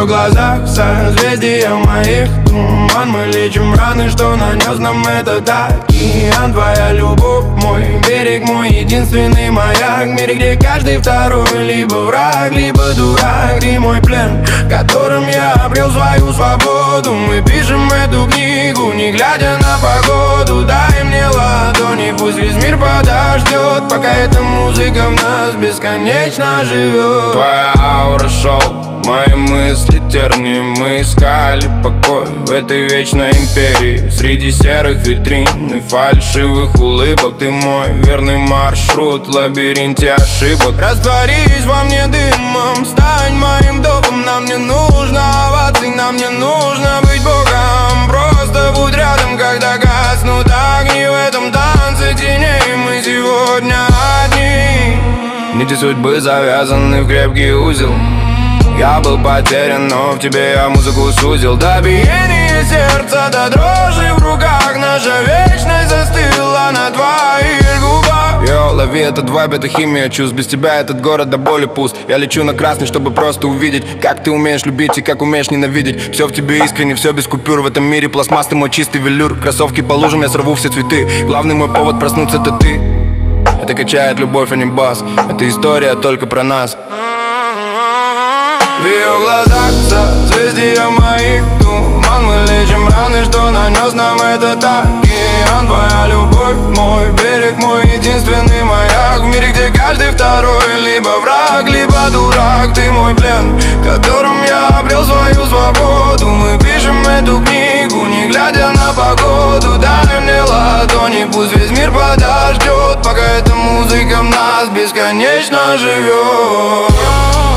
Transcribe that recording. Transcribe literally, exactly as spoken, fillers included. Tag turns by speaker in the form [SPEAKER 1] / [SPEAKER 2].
[SPEAKER 1] глазах созвездия моих туман. Мы лечим раны, что нанес нам этот океан. Твоя любовь, мой берег, мой единственный маяк. В мире, где каждый второй либо враг, либо дурак. Ты мой плен, которым я обрел свою свободу. Мы пишем эту книгу, не глядя на погоду. Дай мне ладони, пусть весь мир подождет, пока эта музыка в нас бесконечно живет.
[SPEAKER 2] Твоя аура шоу, мои мысли терни. Мы искали покой в этой вечной империи. Среди серых витрин и фальшивых улыбок. Ты мой верный маршрут в лабиринте ошибок.
[SPEAKER 1] Растворись во мне дымом, стань моим домом. Нам не нужно оваций, нам не нужно быть богом. Просто будь рядом, когда гаснут огни. В этом танце теней мы сегодня одни.
[SPEAKER 2] Нити судьбы завязаны в крепкий узел. Я был потерян, но в тебе я музыку сузил.
[SPEAKER 1] До биения сердца, до дрожи в руках. Наша вечность застыла на твоих губах.
[SPEAKER 2] Йо, лови этот вайб, это химия чувств. Без тебя этот город до боли пуст. Я лечу на красный, чтобы просто увидеть, как ты умеешь любить и как умеешь ненавидеть. Все в тебе искренне, все без купюр. В этом мире пластмасс, ты мой чистый велюр. Кроссовки по лужам, я сорву все цветы. Главный мой повод проснуться — это ты. Это качает любовь, а не бас. Это история только про нас.
[SPEAKER 1] В ее глазах созвездия моих туман. Мы лечим раны, что нанес нам этот океан. Твоя любовь, мой берег, мой единственный маяк. В мире, где каждый второй либо враг, либо дурак. Ты мой плен, которым я обрел свою свободу. Мы пишем эту книгу, не глядя на погоду. Дай мне ладони, пусть весь мир подождет, пока эта музыка в нас бесконечно живет.